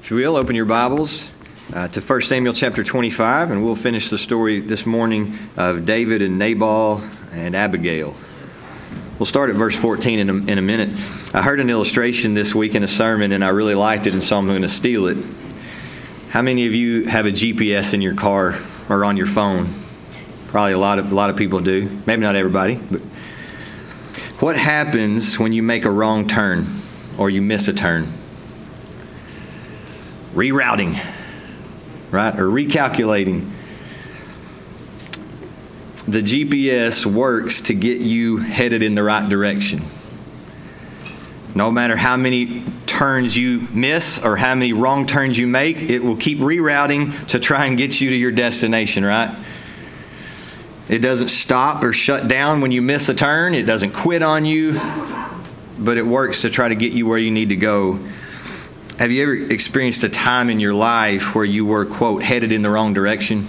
If you will, open your Bibles to 1 Samuel chapter 25, and we'll finish the story this morning of David and Nabal and Abigail. We'll start at verse 14 in a minute. I heard an illustration this week in a sermon, and I really liked it, and so I'm going to steal it. How many of you have a GPS in your car or on your phone? Probably a lot of people do. Maybe not everybody, but what happens when you make a wrong turn or you miss a turn? Rerouting, right? Or recalculating. The GPS works to get you headed in the right direction. No matter how many turns you miss or how many wrong turns you make, it will keep rerouting to try and get you to your destination, right? It doesn't stop or shut down when you miss a turn. It doesn't quit on you, but it works to try to get you where you need to go. Have you ever experienced a time in your life where you were, quote, headed in the wrong direction?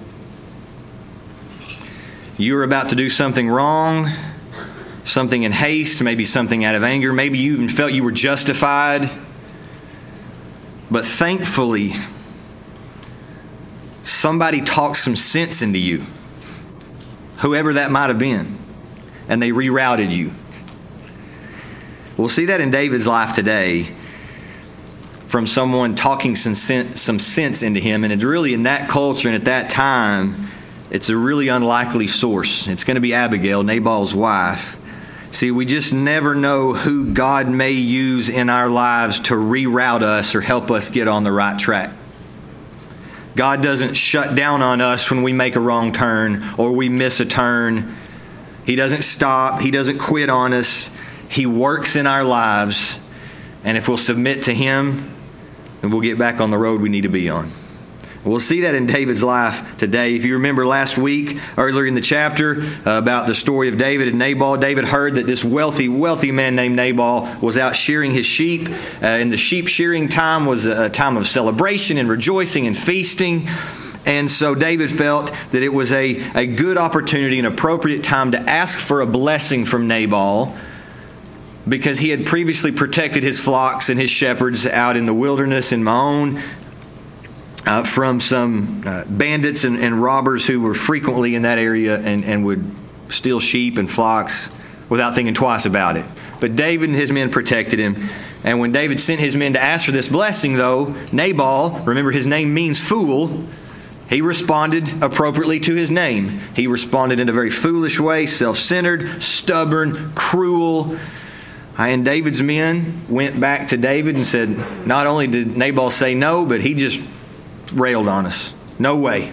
You were about to do something wrong, something in haste, maybe something out of anger. Maybe you even felt you were justified. But thankfully, somebody talked some sense into you, whoever that might have been, and they rerouted you. We'll see that in David's life today, from someone talking some sense into him. And it's really in that culture and at that time, it's a really unlikely source. It's going to be Abigail, Nabal's wife. See, we just never know who God may use in our lives to reroute us or help us get on the right track. God doesn't shut down on us when we make a wrong turn or we miss a turn. He doesn't stop. He doesn't quit on us. He works in our lives. And if we'll submit to Him, then we'll get back on the road we need to be on. We'll see that in David's life today. If you remember last week, earlier in the chapter, about the story of David and Nabal, David heard that this wealthy man named Nabal was out shearing his sheep. And the sheep shearing time was a time of celebration and rejoicing and feasting. And so David felt that it was a good opportunity, an appropriate time to ask for a blessing from Nabal, because he had previously protected his flocks and his shepherds out in the wilderness in Maon from some bandits and robbers who were frequently in that area and would steal sheep and flocks without thinking twice about it. But David and his men protected him. And when David sent his men to ask for this blessing, though, Nabal, remember his name means fool, he responded appropriately to his name. He responded in a very foolish way, self-centered, stubborn, cruel. And David's men went back to David and said, not only did Nabal say no, but he just railed on us. No way.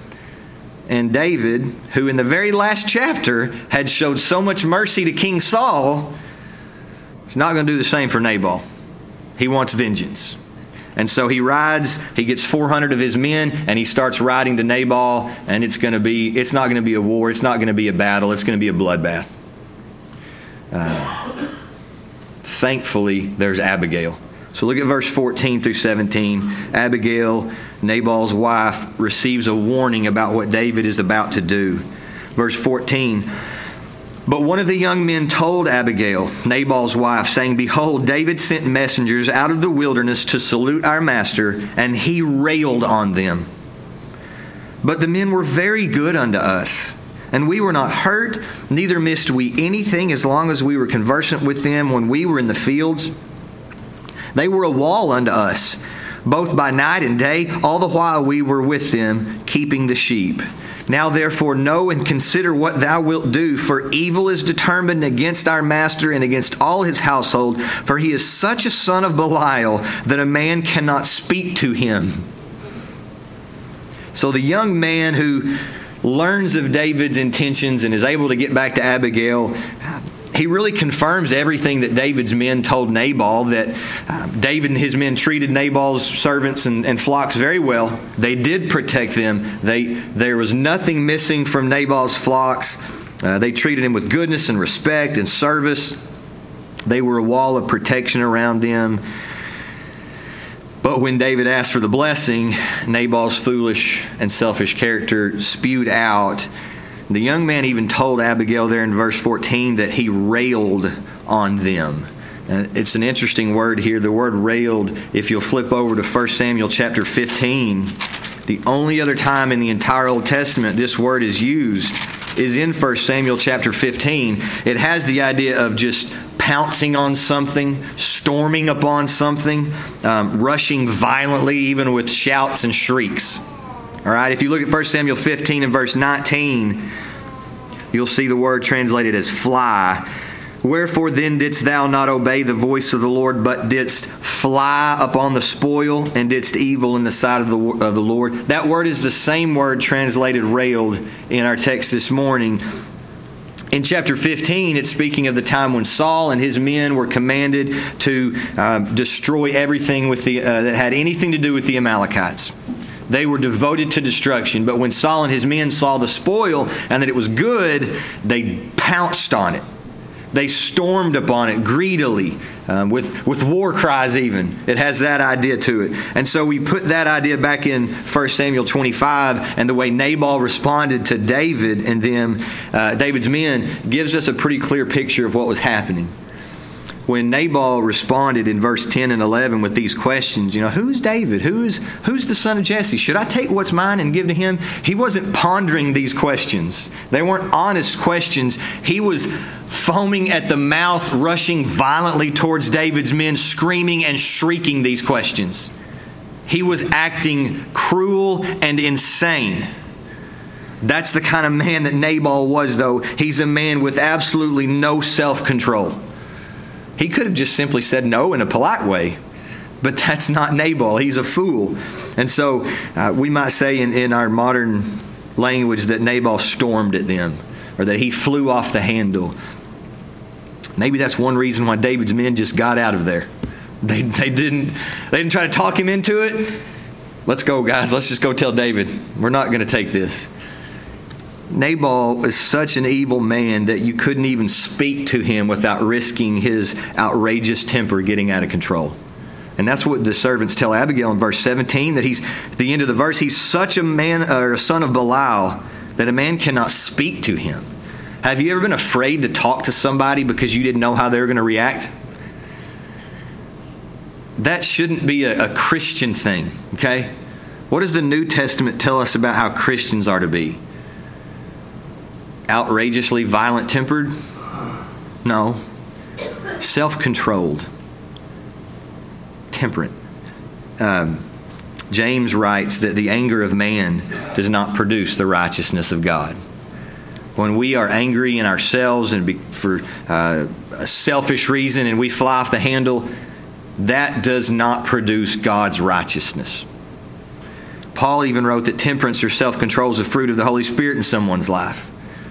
And David, who in the very last chapter had showed so much mercy to King Saul, is not going to do the same for Nabal. He wants vengeance. And so he rides, he gets 400 of his men, and he starts riding to Nabal, and it's not going to be a war, it's not going to be a battle, it's going to be a bloodbath. Thankfully, there's Abigail. So look at verse 14 through 17. Abigail, Nabal's wife, receives a warning about what David is about to do. Verse 14. But one of the young men told Abigail, Nabal's wife, saying, Behold, David sent messengers out of the wilderness to salute our master, and he railed on them. But the men were very good unto us. And we were not hurt, neither missed we anything as long as we were conversant with them when we were in the fields. They were a wall unto us, both by night and day, all the while we were with them, keeping the sheep. Now therefore know and consider what thou wilt do, for evil is determined against our master and against all his household, for he is such a son of Belial that a man cannot speak to him. So the young man who learns of David's intentions and is able to get back to Abigail, he really confirms everything that David's men told Nabal, that David and his men treated Nabal's servants and flocks very well. They did protect them. There was nothing missing from Nabal's flocks. They treated him with goodness and respect and service. They were a wall of protection around them. But when David asked for the blessing, Nabal's foolish and selfish character spewed out. The young man even told Abigail there in verse 14 that he railed on them. It's an interesting word here. The word railed, if you'll flip over to 1 Samuel chapter 15, the only other time in the entire Old Testament this word is used is in 1 Samuel chapter 15. It has the idea of just pouncing on something, storming upon something, rushing violently, even with shouts and shrieks. All right, if you look at 1 Samuel 15 and verse 19, you'll see the word translated as fly. Wherefore then didst thou not obey the voice of the Lord, but didst fly upon the spoil, and didst evil in the sight of the Lord? That word is the same word translated railed in our text this morning. In chapter 15, it's speaking of the time when Saul and his men were commanded to destroy everything that had anything to do with the Amalekites. They were devoted to destruction. But when Saul and his men saw the spoil and that it was good, they pounced on it. They stormed upon it greedily, with war cries even. It has that idea to it. And so we put that idea back in 1 Samuel 25, and the way Nabal responded to David and them, David's men, gives us a pretty clear picture of what was happening. When Nabal responded in verse 10 and 11 with these questions, who's David? Who's the son of Jesse? Should I take what's mine and give to him? He wasn't pondering these questions. They weren't honest questions. He was foaming at the mouth, rushing violently towards David's men, screaming and shrieking these questions. He was acting cruel and insane. That's the kind of man that Nabal was, though. He's a man with absolutely no self-control. He could have just simply said no in a polite way, but that's not Nabal. He's a fool. And so we might say in our modern language that Nabal stormed at them, or that he flew off the handle. Maybe that's one reason why David's men just got out of there. They didn't try to talk him into it. Let's go, guys. Let's just go tell David. We're not going to take this. Nabal is such an evil man that you couldn't even speak to him without risking his outrageous temper getting out of control. And that's what the servants tell Abigail in verse 17, that he's, at the end of the verse, he's such a man, or a son of Belial, that a man cannot speak to him. Have you ever been afraid to talk to somebody because you didn't know how they were going to react? That shouldn't be a Christian thing, okay? What does the New Testament tell us about how Christians are to be? Outrageously violent-tempered? No. Self-controlled. Temperate. James writes that the anger of man does not produce the righteousness of God. When we are angry in ourselves and for a selfish reason and we fly off the handle, that does not produce God's righteousness. Paul even wrote that temperance or self-control is a fruit of the Holy Spirit in someone's life.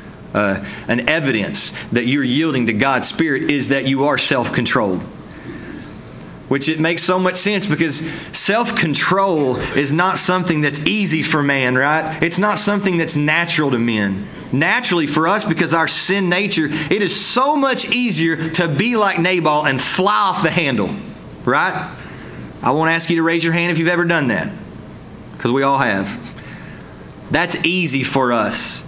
An evidence that you're yielding to God's Spirit is that you are self-controlled. Which it makes so much sense, because self-control is not something that's easy for man, right? It's not something that's natural to men. Naturally for us, because our sin nature, it is so much easier to be like Nabal and fly off the handle, right? I won't ask you to raise your hand if you've ever done that, because we all have. That's easy for us.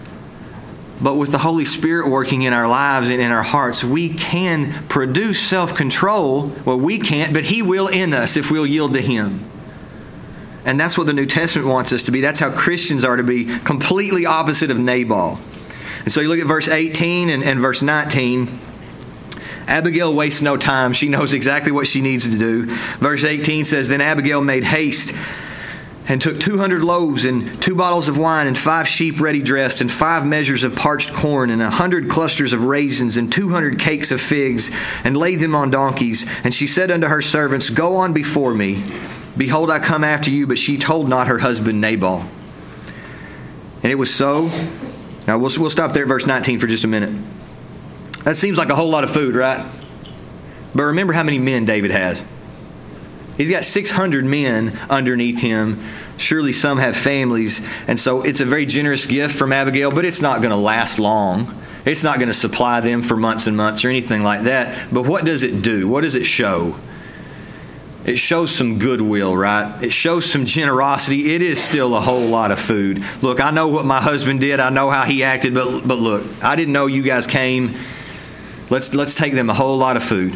But with the Holy Spirit working in our lives and in our hearts, we can produce self-control. Well, we can't, but He will in us if we'll yield to Him. And that's what the New Testament wants us to be. That's how Christians are to be, completely opposite of Nabal. And so you look at verse 18 and verse 19. Abigail wastes no time. She knows exactly what she needs to do. Verse 18 says, Then Abigail made haste and took 200 loaves and 2 bottles of wine and 5 sheep ready dressed and 5 measures of parched corn and 100 clusters of raisins and 200 cakes of figs and laid them on donkeys. And she said unto her servants, Go on before me. Behold, I come after you. But she told not her husband Nabal. And it was so. Now we'll stop there at verse 19 for just a minute. That seems like a whole lot of food, right? But remember how many men David has. He's got 600 men underneath him. Surely some have families. And so it's a very generous gift from Abigail, but it's not going to last long. It's not going to supply them for months and months or anything like that. But what does it do? What does it show? It shows some goodwill, right? It shows some generosity. It is still a whole lot of food. Look, I know what my husband did. I know how he acted. But look, I didn't know you guys came. Let's take them a whole lot of food.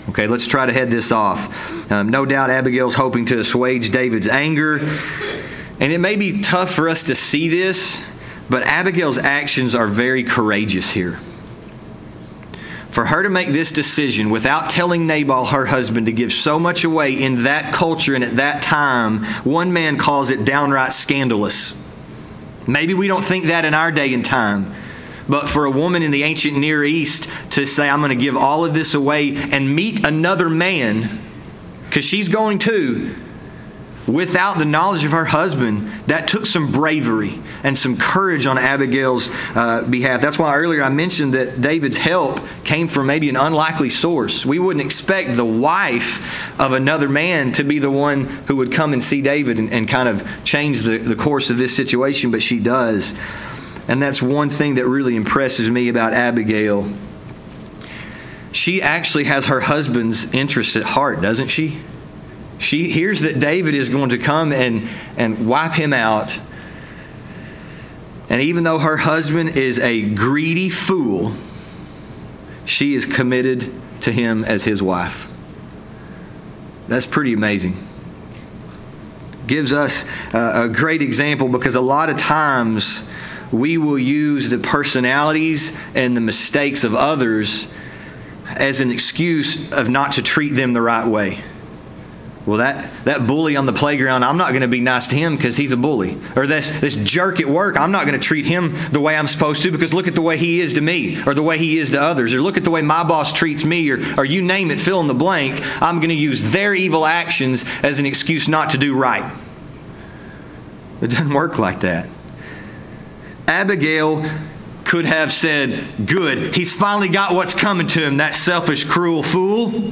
Okay, let's try to head this off. No doubt Abigail's hoping to assuage David's anger. And it may be tough for us to see this, but Abigail's actions are very courageous here. For her to make this decision without telling Nabal, her husband, to give so much away in that culture and at that time, one man calls it downright scandalous. Maybe we don't think that in our day and time. But for a woman in the ancient Near East to say, I'm going to give all of this away and meet another man, because she's going to, without the knowledge of her husband, that took some bravery and some courage on Abigail's behalf. That's why earlier I mentioned that David's help came from maybe an unlikely source. We wouldn't expect the wife of another man to be the one who would come and see David and kind of change the course of this situation, but she does. And that's one thing that really impresses me about Abigail. She actually has her husband's interests at heart, doesn't she? She hears that David is going to come and wipe him out. And even though her husband is a greedy fool, she is committed to him as his wife. That's pretty amazing. Gives us a great example, because a lot of times we will use the personalities and the mistakes of others as an excuse of not to treat them the right way. Well, that bully on the playground, I'm not going to be nice to him because he's a bully. Or this jerk at work, I'm not going to treat him the way I'm supposed to because look at the way he is to me, or the way he is to others, or look at the way my boss treats me, or you name it, fill in the blank. I'm going to use their evil actions as an excuse not to do right. It doesn't work like that. Abigail could have said, good, he's finally got what's coming to him, that selfish, cruel fool.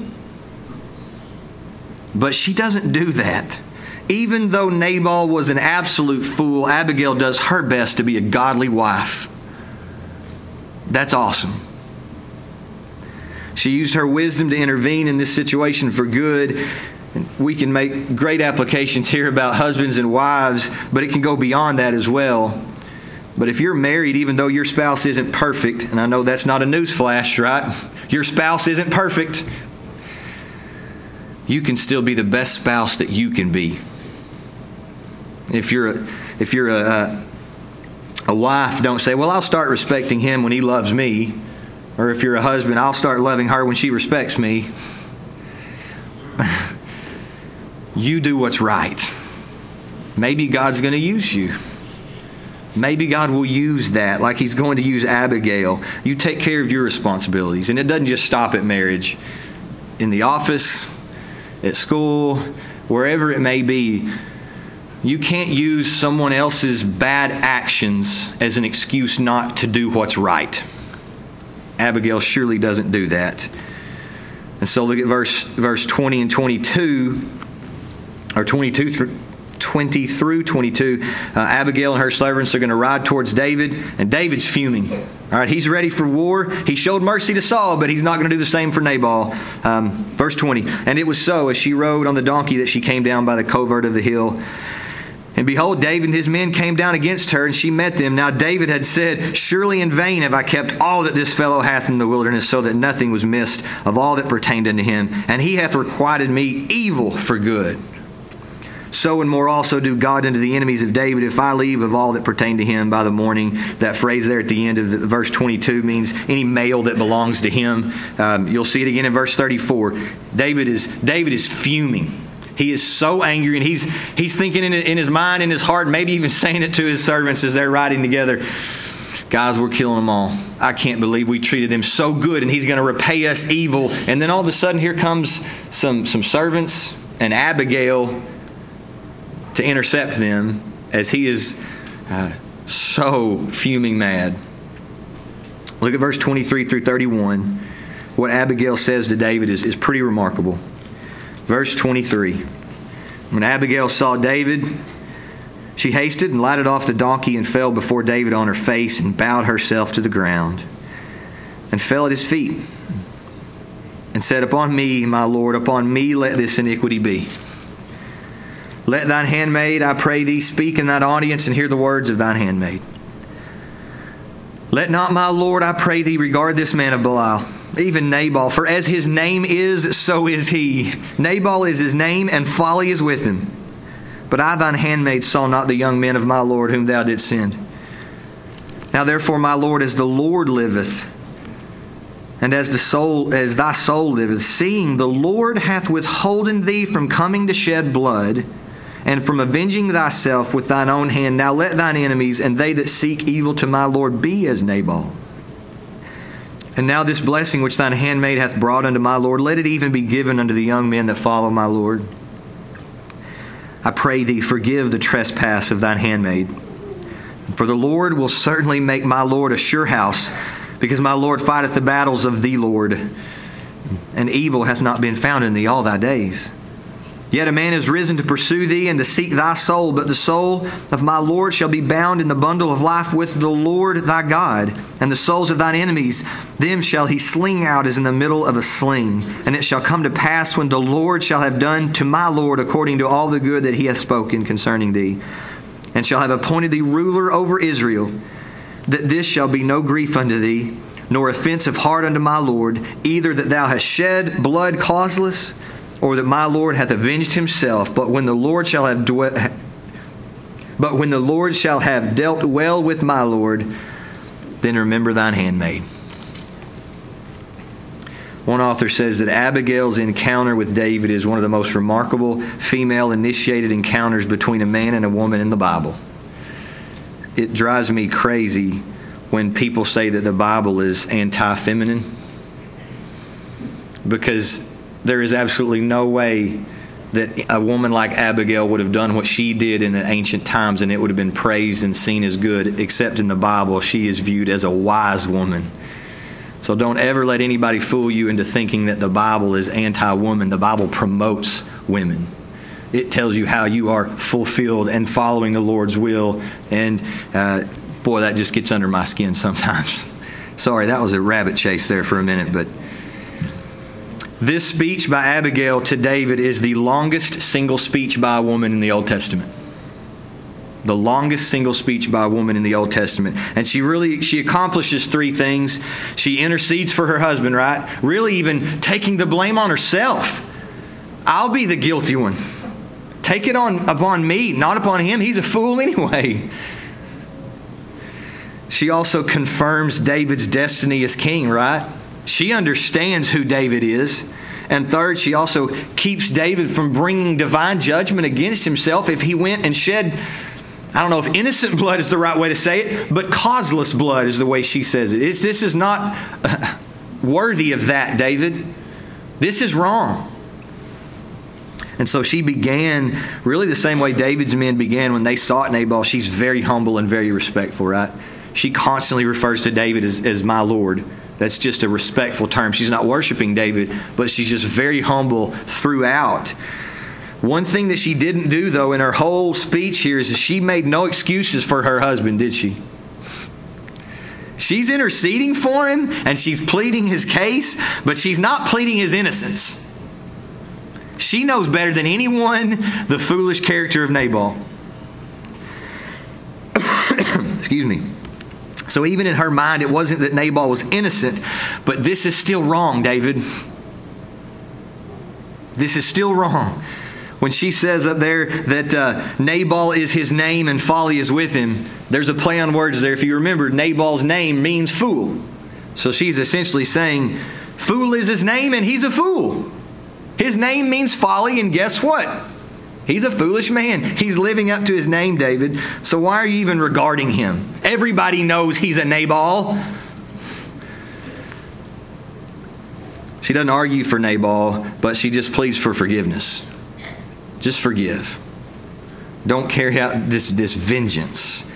But she doesn't do that. Even though Nabal was an absolute fool, Abigail does her best to be a godly wife. That's awesome. She used her wisdom to intervene in this situation for good. We can make great applications here about husbands and wives, but it can go beyond that as well. But if you're married, even though your spouse isn't perfect, and I know that's not a newsflash, right? Your spouse isn't perfect. You can still be the best spouse that you can be. If you're a wife, don't say, well, I'll start respecting him when he loves me. Or if you're a husband, I'll start loving her when she respects me. You do what's right. Maybe God's going to use you. Maybe God will use that like he's going to use Abigail. You take care of your responsibilities. And it doesn't just stop at marriage. In the office, at school, wherever it may be, you can't use someone else's bad actions as an excuse not to do what's right. Abigail surely doesn't do that. And so look at verse 20 and 22, or 20 through 22. Abigail and her servants are going to ride towards David, and David's fuming. All right, he's ready for war. He showed mercy to Saul, but he's not going to do the same for Nabal. Verse 20, and it was so, as she rode on the donkey, that she came down by the covert of the hill. And behold, David and his men came down against her, and she met them. Now David had said, surely in vain have I kept all that this fellow hath in the wilderness, so that nothing was missed of all that pertained unto him. And he hath requited me evil for good. So and more also do God unto the enemies of David, if I leave of all that pertain to him by the morning. That phrase there at the end of verse 22 means any male that belongs to him. You'll see it again in verse 34. David is fuming. He is so angry, and he's thinking in his mind, in his heart, maybe even saying it to his servants as they're riding together. Guys, we're killing them all. I can't believe we treated them so good, and he's going to repay us evil. And then all of a sudden, here comes some servants and Abigail to intercept them as he is so fuming mad. Look at verse 23 through 31. What Abigail says to David is pretty remarkable. Verse 23. When Abigail saw David, she hasted and lighted off the donkey and fell before David on her face and bowed herself to the ground and fell at his feet and said, upon me, my Lord, upon me let this iniquity be. Let thine handmaid, I pray thee, speak in thine audience and hear the words of thine handmaid. Let not my Lord, I pray thee, regard this man of Belial. even Nabal, for as his name is, so is he. Nabal is his name, and folly is with him. But I, thine handmaid, saw not the young men of my Lord whom thou didst send. Now therefore, my Lord, as the Lord liveth, and as thy soul liveth, seeing the Lord hath withholden thee from coming to shed blood, and from avenging thyself with thine own hand, now let thine enemies and they that seek evil to my Lord be as Nabal. And now this blessing which thine handmaid hath brought unto my Lord, let it even be given unto the young men that follow my Lord. I pray thee, forgive the trespass of thine handmaid. For the Lord will certainly make my Lord a sure house, because my Lord fighteth the battles of the Lord, and evil hath not been found in thee all thy days. Yet a man is risen to pursue thee and to seek thy soul, but the soul of my Lord shall be bound in the bundle of life with the Lord thy God, and the souls of thine enemies, them shall he sling out as in the middle of a sling. And it shall come to pass when the Lord shall have done to my Lord according to all the good that he hath spoken concerning thee, and shall have appointed thee ruler over Israel, that this shall be no grief unto thee, nor offense of heart unto my Lord, either that thou hast shed blood causeless, or that my Lord hath avenged himself. But when the Lord shall have dealt well with my Lord, then remember thine handmaid. One author says that Abigail's encounter with David is one of the most remarkable female-initiated encounters between a man and a woman in the Bible. It drives me crazy when people say that the Bible is anti-feminine, because there is absolutely no way that a woman like Abigail would have done what she did in the ancient times and it would have been praised and seen as good, except in the Bible she is viewed as a wise woman. So don't ever let anybody fool you into thinking that the Bible is anti-woman. The Bible promotes women. It tells you how you are fulfilled and following the Lord's will. And boy, that just gets under my skin sometimes. Sorry, that was a rabbit chase there for a minute. But this speech by Abigail to David is the longest single speech by a woman in the Old Testament. The longest single speech by a woman in the Old Testament. And she accomplishes three things. She intercedes for her husband, right? Really even taking the blame on herself. I'll be the guilty one. Take it upon me, not upon him. He's a fool anyway. She also confirms David's destiny as king, right? She understands who David is. And third, she also keeps David from bringing divine judgment against himself if he went and shed, I don't know if innocent blood is the right way to say it, but causeless blood is the way she says it. This is not worthy of that, David. This is wrong. And so she began really the same way David's men began when they sought Nabal. She's very humble and very respectful, right? She constantly refers to David as my Lord. That's just a respectful term. She's not worshiping David, but she's just very humble throughout. One thing that she didn't do, though, in her whole speech here is that she made no excuses for her husband, did she? She's interceding for him, and she's pleading his case, but she's not pleading his innocence. She knows better than anyone the foolish character of Nabal. Excuse me. So even in her mind, it wasn't that Nabal was innocent, but this is still wrong, David. This is still wrong. When she says up there that Nabal is his name and folly is with him, there's a play on words there. If you remember, Nabal's name means fool. So she's essentially saying, fool is his name and he's a fool. His name means folly, and guess what? He's a foolish man. He's living up to his name, David. So why are you even regarding him? Everybody knows he's a Nabal. She doesn't argue for Nabal, but she just pleads for forgiveness. Just forgive. Don't carry out this vengeance.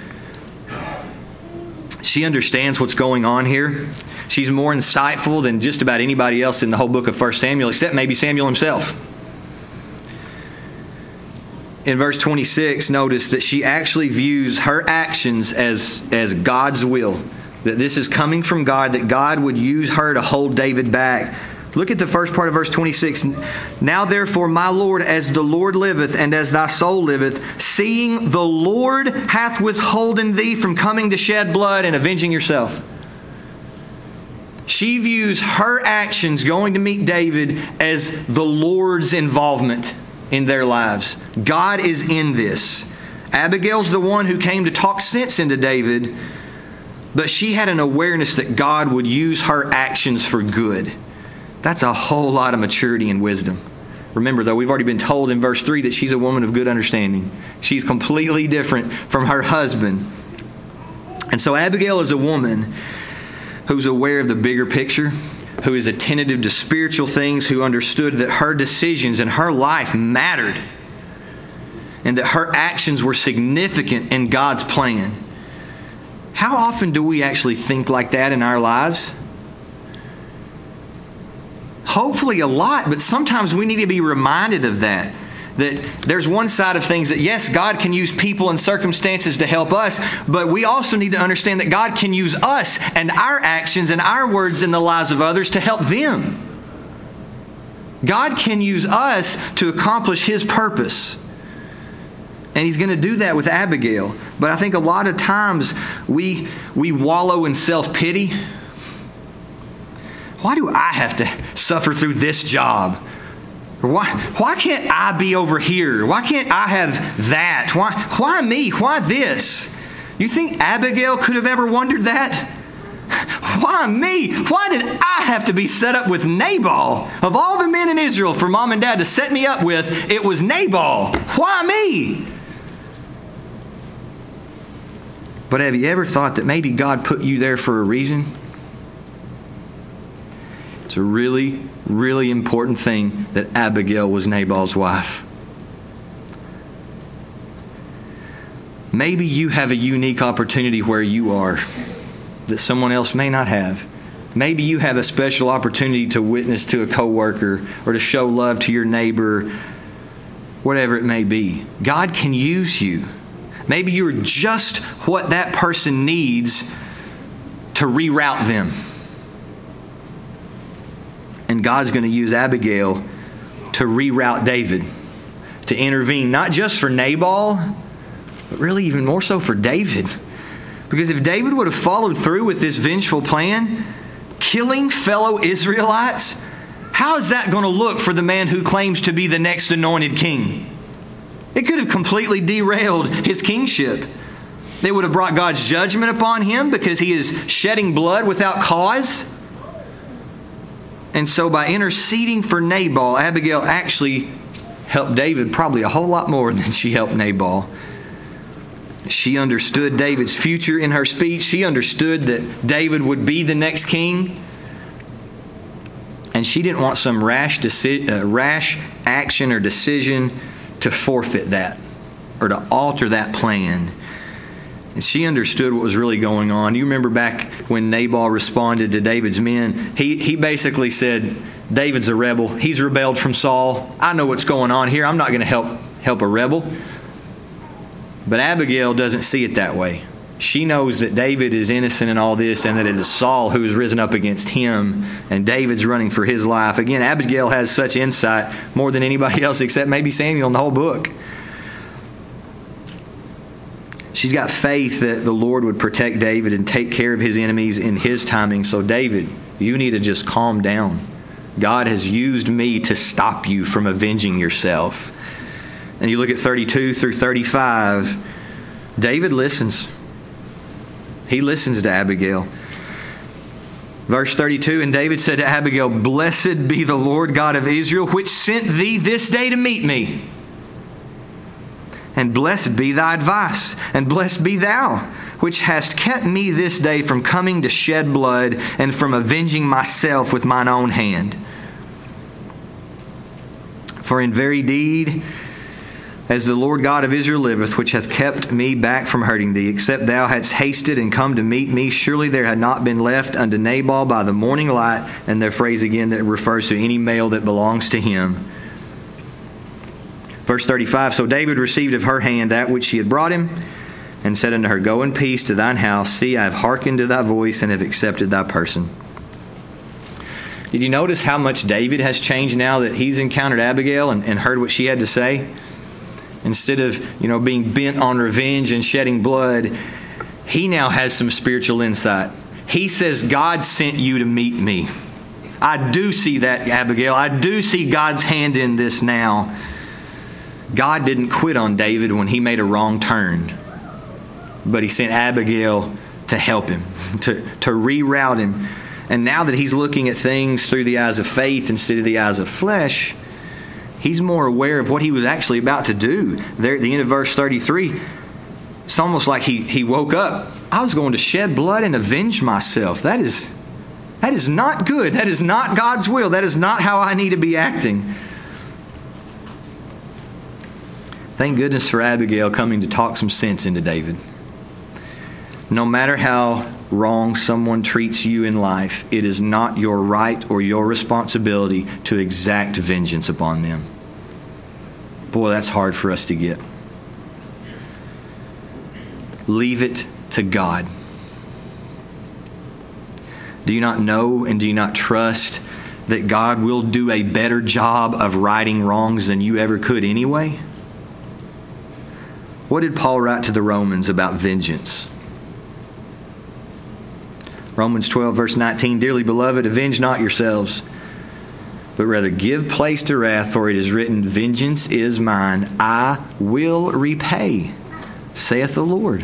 She understands what's going on here. She's more insightful than just about anybody else in the whole book of 1 Samuel, except maybe Samuel himself. In verse 26, notice that she actually views her actions as God's will. That this is coming from God, that God would use her to hold David back. Look at the first part of verse 26. Now therefore, my Lord, as the Lord liveth, and as thy soul liveth, seeing the Lord hath withholden thee from coming to shed blood and avenging yourself. She views her actions going to meet David as the Lord's involvement in their lives. God is in this. Abigail's the one who came to talk sense into David, but she had an awareness that God would use her actions for good. That's a whole lot of maturity and wisdom. Remember, though, we've already been told in verse 3 that she's a woman of good understanding. She's completely different from her husband. And so Abigail is a woman who's aware of the bigger picture, who is attentive to spiritual things, who understood that her decisions and her life mattered, and that her actions were significant in God's plan. How often do we actually think like that in our lives? Hopefully a lot, but sometimes we need to be reminded of that. That there's one side of things that, yes, God can use people and circumstances to help us, but we also need to understand that God can use us and our actions and our words in the lives of others to help them. God can use us to accomplish His purpose. And He's going to do that with Abigail. But I think a lot of times we wallow in self-pity. Why do I have to suffer through this job? Why can't I be over here? Why can't I have that? Why me? Why this? You think Abigail could have ever wondered that? Why me? Why did I have to be set up with Nabal? Of all the men in Israel for mom and dad to set me up with, it was Nabal. Why me? But have you ever thought that maybe God put you there for a reason? It's a really, really important thing that Abigail was Nabal's wife. Maybe you have a unique opportunity where you are that someone else may not have. Maybe you have a special opportunity to witness to a coworker or to show love to your neighbor, whatever it may be. God can use you. Maybe you're just what that person needs to reroute them. And God's going to use Abigail to reroute David, to intervene, not just for Nabal, but really even more so for David. Because if David would have followed through with this vengeful plan, killing fellow Israelites, how is that going to look for the man who claims to be the next anointed king? It could have completely derailed his kingship. It would have brought God's judgment upon him because he is shedding blood without cause. And so by interceding for Nabal, Abigail actually helped David probably a whole lot more than she helped Nabal. She understood David's future in her speech. She understood that David would be the next king. And she didn't want some rash action or decision to forfeit that or to alter that plan. And she understood what was really going on. You remember back when Nabal responded to David's men, he basically said, David's a rebel. He's rebelled from Saul. I know what's going on here. I'm not going to help a rebel. But Abigail doesn't see it that way. She knows that David is innocent in all this and that it is Saul who has risen up against him and David's running for his life. Again, Abigail has such insight more than anybody else except maybe Samuel in the whole book. She's got faith that the Lord would protect David and take care of his enemies in His timing. So David, you need to just calm down. God has used me to stop you from avenging yourself. And you look at 32 through 35, David listens. He listens to Abigail. Verse 32, and David said to Abigail, Blessed be the Lord God of Israel, which sent thee this day to meet me. And blessed be thy advice, and blessed be thou, which hast kept me this day from coming to shed blood, and from avenging myself with mine own hand. For in very deed, as the Lord God of Israel liveth, which hath kept me back from hurting thee, except thou hadst hasted and come to meet me, surely there had not been left unto Nabal by the morning light, and their phrase again that refers to any male that belongs to him. Verse 35, So David received of her hand that which she had brought him, and said unto her, Go in peace to thine house. See, I have hearkened to thy voice, and have accepted thy person. Did you notice how much David has changed now that he's encountered Abigail and heard what she had to say? Instead of, being bent on revenge and shedding blood, he now has some spiritual insight. He says, God sent you to meet me. I do see that, Abigail. I do see God's hand in this now. God didn't quit on David when he made a wrong turn, but he sent Abigail to help him, to reroute him. And now that he's looking at things through the eyes of faith instead of the eyes of flesh, he's more aware of what he was actually about to do. There at the end of verse 33, it's almost like he woke up. I was going to shed blood and avenge myself. That is not good. That is not God's will. That is not how I need to be acting. Thank goodness for Abigail coming to talk some sense into David. No matter how wrong someone treats you in life, it is not your right or your responsibility to exact vengeance upon them. Boy, that's hard for us to get. Leave it to God. Do you not know and do you not trust that God will do a better job of righting wrongs than you ever could anyway? What did Paul write to the Romans about vengeance? Romans 12, verse 19, Dearly beloved, avenge not yourselves, but rather give place to wrath, for it is written, Vengeance is mine, I will repay, saith the Lord.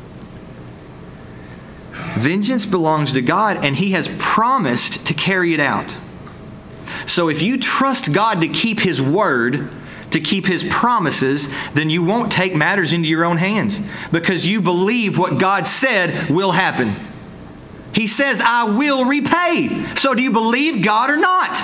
Vengeance belongs to God, and He has promised to carry it out. So if you trust God to keep His word, to keep His promises, then you won't take matters into your own hands, because you believe what God said will happen. He says, I will repay. So do you believe God or not?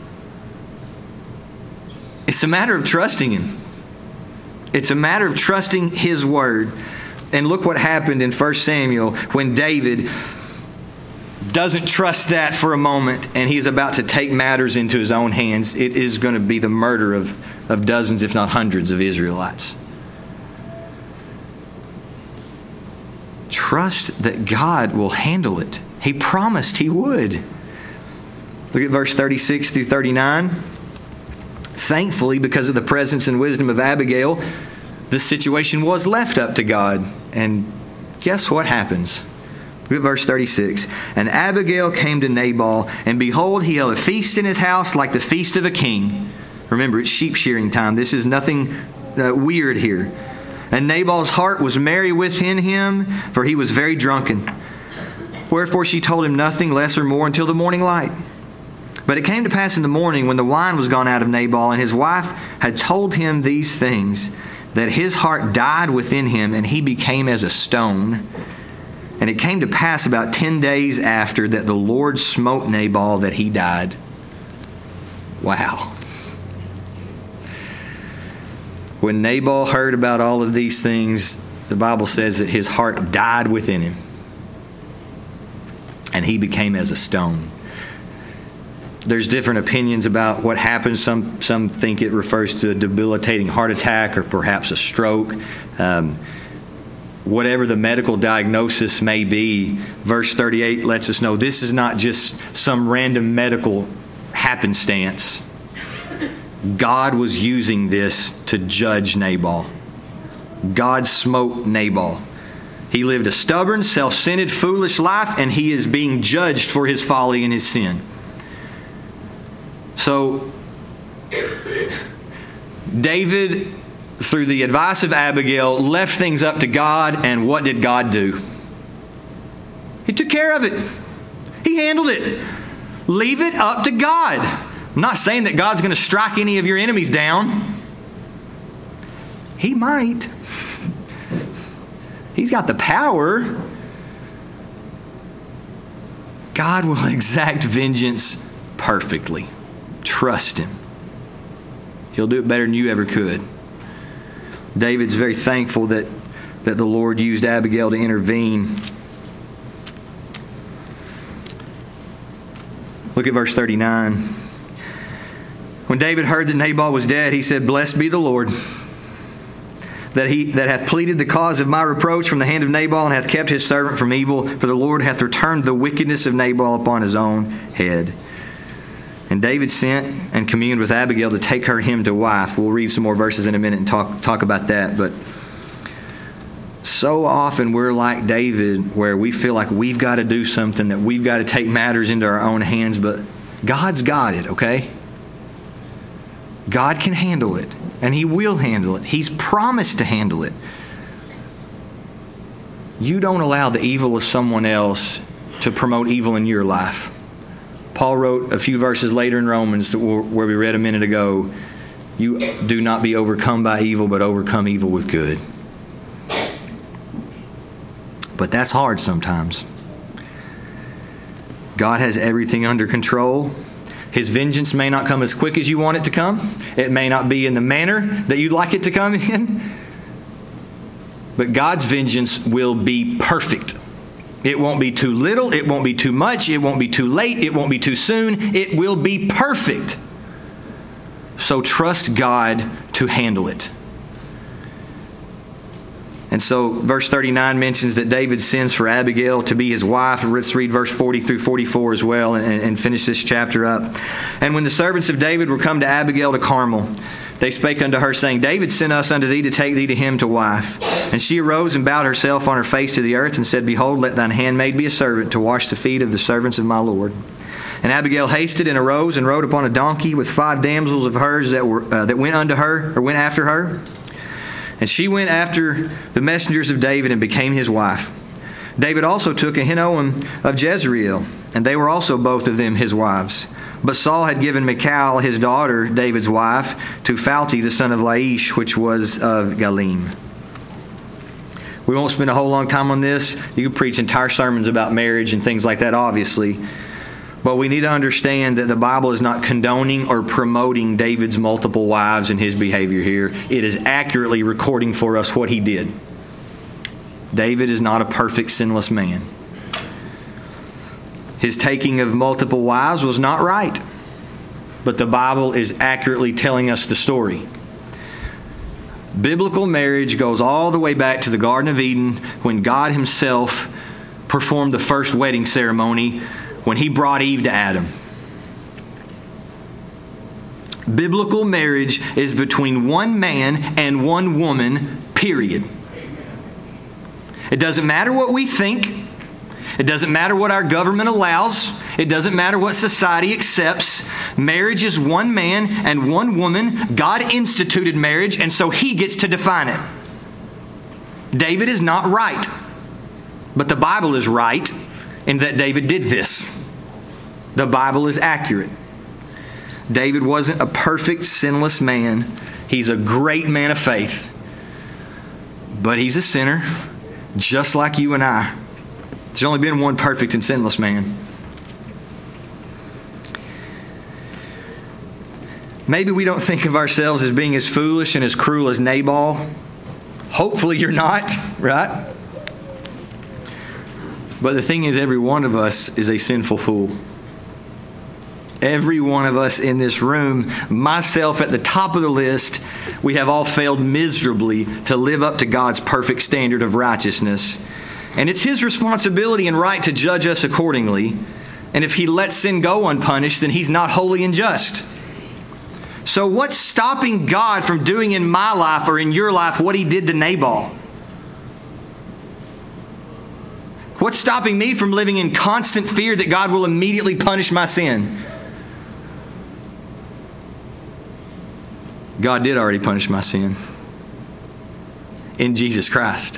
It's a matter of trusting Him. It's a matter of trusting His word. And look what happened in 1 Samuel when David doesn't trust that for a moment and he's about to take matters into his own hands. It is going to be the murder of dozens, if not hundreds, of Israelites. Trust that God will handle it. He promised He would. Look at verse 36 through 39. Thankfully, because of the presence and wisdom of Abigail, the situation was left up to God. And guess what happens? Look at verse 36. And Abigail came to Nabal, and behold, he held a feast in his house like the feast of a king. Remember, it's sheep shearing time. This is nothing weird here. And Nabal's heart was merry within him, for he was very drunken. Wherefore she told him nothing less or more until the morning light. But it came to pass in the morning, when the wine was gone out of Nabal, and his wife had told him these things, that his heart died within him, and he became as a stone. And it came to pass about 10 days after that the Lord smote Nabal, that he died. Wow. When Nabal heard about all of these things, the Bible says that his heart died within him, and he became as a stone. There's different opinions about what happens. Some think it refers to a debilitating heart attack or perhaps a stroke. Whatever the medical diagnosis may be, verse 38 lets us know this is not just some random medical happenstance. God was using this to judge Nabal. God smote Nabal. He lived a stubborn, self-centered, foolish life, and he is being judged for his folly and his sin. So, David, through the advice of Abigail, left things up to God, and what did God do? He took care of it. He handled it. Leave it up to God. I'm not saying that God's going to strike any of your enemies down. He might. He's got the power. God will exact vengeance perfectly. Trust Him. He'll do it better than you ever could. David's very thankful that the Lord used Abigail to intervene. Look at verse 39. When David heard that Nabal was dead, he said, Blessed be the Lord, that hath pleaded the cause of my reproach from the hand of Nabal, and hath kept his servant from evil, for the Lord hath returned the wickedness of Nabal upon his own head. And David sent and communed with Abigail to take him to wife. We'll read some more verses in a minute and talk about that. But So often we're like David, where we feel like we've got to do something, that we've got to take matters into our own hands, but God's got it, okay? God can handle it, and He will handle it. He's promised to handle it. You don't allow the evil of someone else to promote evil in your life. Paul wrote a few verses later in Romans, where we read a minute ago, you do not be overcome by evil, but overcome evil with good. But that's hard sometimes. God has everything under control. His vengeance may not come as quick as you want it to come. It may not be in the manner that you'd like it to come in. But God's vengeance will be perfect. It won't be too little. It won't be too much. It won't be too late. It won't be too soon. It will be perfect. So trust God to handle it. And so verse 39 mentions that David sends for Abigail to be his wife. Let's read verse 40 through 44 as well and finish this chapter up. And when the servants of David were come to Abigail to Carmel, they spake unto her, saying, David sent us unto thee to take thee to him to wife. And she arose and bowed herself on her face to the earth and said, Behold, let thine handmaid be a servant to wash the feet of the servants of my Lord. And Abigail hasted and arose and rode upon a donkey with 5 damsels of hers that went unto her, or went after her. And she went after the messengers of David and became his wife. David also took Ahinoam of Jezreel, and they were also both of them his wives. But Saul had given Michal, his daughter, David's wife, to Phalti, the son of Laish, which was of Galim. We won't spend a whole long time on this. You can preach entire sermons about marriage and things like that, obviously. But we need to understand that the Bible is not condoning or promoting David's multiple wives and his behavior here. It is accurately recording for us what he did. David is not a perfect, sinless man. His taking of multiple wives was not right. But the Bible is accurately telling us the story. Biblical marriage goes all the way back to the Garden of Eden, when God Himself performed the first wedding ceremony when He brought Eve to Adam. Biblical marriage is between one man and one woman, period. It doesn't matter what we think. It doesn't matter what our government allows. It doesn't matter what society accepts. Marriage is one man and one woman. God instituted marriage, and so He gets to define it. David is not right, but the Bible is right in that David did this. The Bible is accurate. David wasn't a perfect, sinless man. He's a great man of faith. But he's a sinner, just like you and I. There's only been one perfect and sinless man. Maybe we don't think of ourselves as being as foolish and as cruel as Nabal. Hopefully you're not, right? But the thing is, every one of us is a sinful fool. Every one of us in this room, myself at the top of the list, we have all failed miserably to live up to God's perfect standard of righteousness. And it's His responsibility and right to judge us accordingly. And if He lets sin go unpunished, then He's not holy and just. So what's stopping God from doing in my life or in your life what He did to Nabal? What's stopping me from living in constant fear that God will immediately punish my sin? God did already punish my sin in Jesus Christ.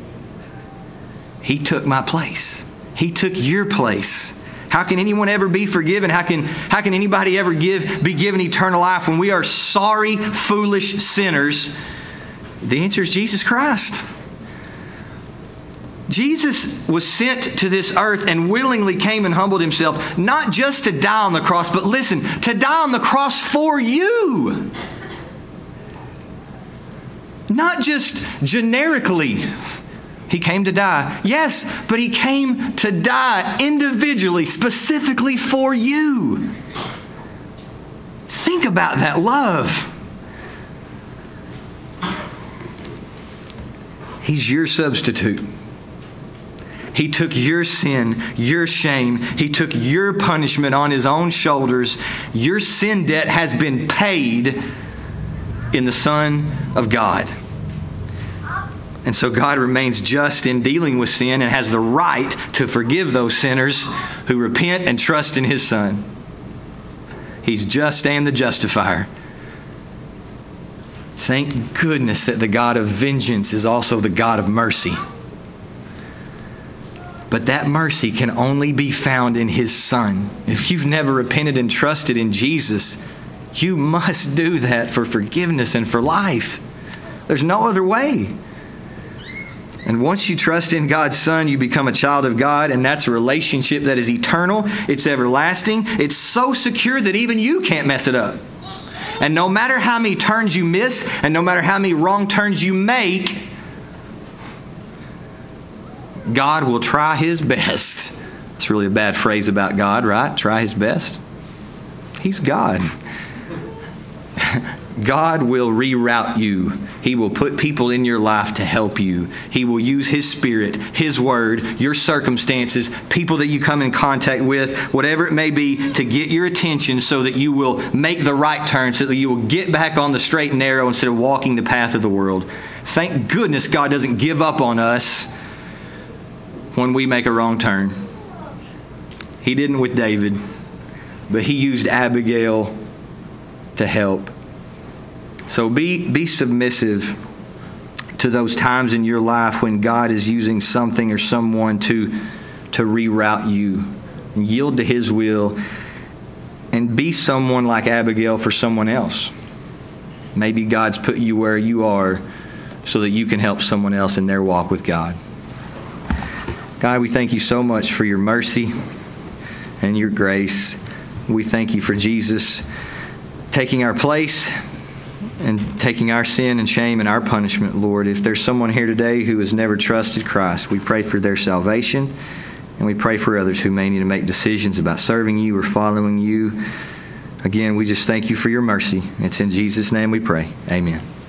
He took my place. He took your place. How can anyone ever be forgiven? How can anybody ever be given eternal life when we are sorry, foolish sinners? The answer is Jesus Christ. Jesus was sent to this earth and willingly came and humbled Himself, not just to die on the cross, but listen, to die on the cross for you. Not just generically. He came to die. Yes, but He came to die individually, specifically for you. Think about that love. He's your substitute. He took your sin, your shame. He took your punishment on His own shoulders. Your sin debt has been paid in the Son of God. And so God remains just in dealing with sin and has the right to forgive those sinners who repent and trust in His Son. He's just and the justifier. Thank goodness that the God of vengeance is also the God of mercy. But that mercy can only be found in His Son. If you've never repented and trusted in Jesus, you must do that for forgiveness and for life. There's no other way. And once you trust in God's Son, you become a child of God, and that's a relationship that is eternal. It's everlasting. It's so secure that even you can't mess it up. And no matter how many turns you miss, and no matter how many wrong turns you make, God will try His best. It's really a bad phrase about God, right? Try His best. He's God. God will reroute you. He will put people in your life to help you. He will use His Spirit, His Word, your circumstances, people that you come in contact with, whatever it may be, to get your attention so that you will make the right turn, so that you will get back on the straight and narrow instead of walking the path of the world. Thank goodness God doesn't give up on us when we make a wrong turn. He didn't with David, but He used Abigail to help. So be submissive to those times in your life when God is using something or someone to reroute you. Yield to His will and be someone like Abigail for someone else. Maybe God's put you where you are so that you can help someone else in their walk with God. God, we thank You so much for Your mercy and Your grace. We thank You for Jesus taking our place and taking our sin and shame and our punishment, Lord. If there's someone here today who has never trusted Christ, we pray for their salvation, and we pray for others who may need to make decisions about serving You or following You. Again, we just thank You for Your mercy. It's in Jesus' name we pray. Amen.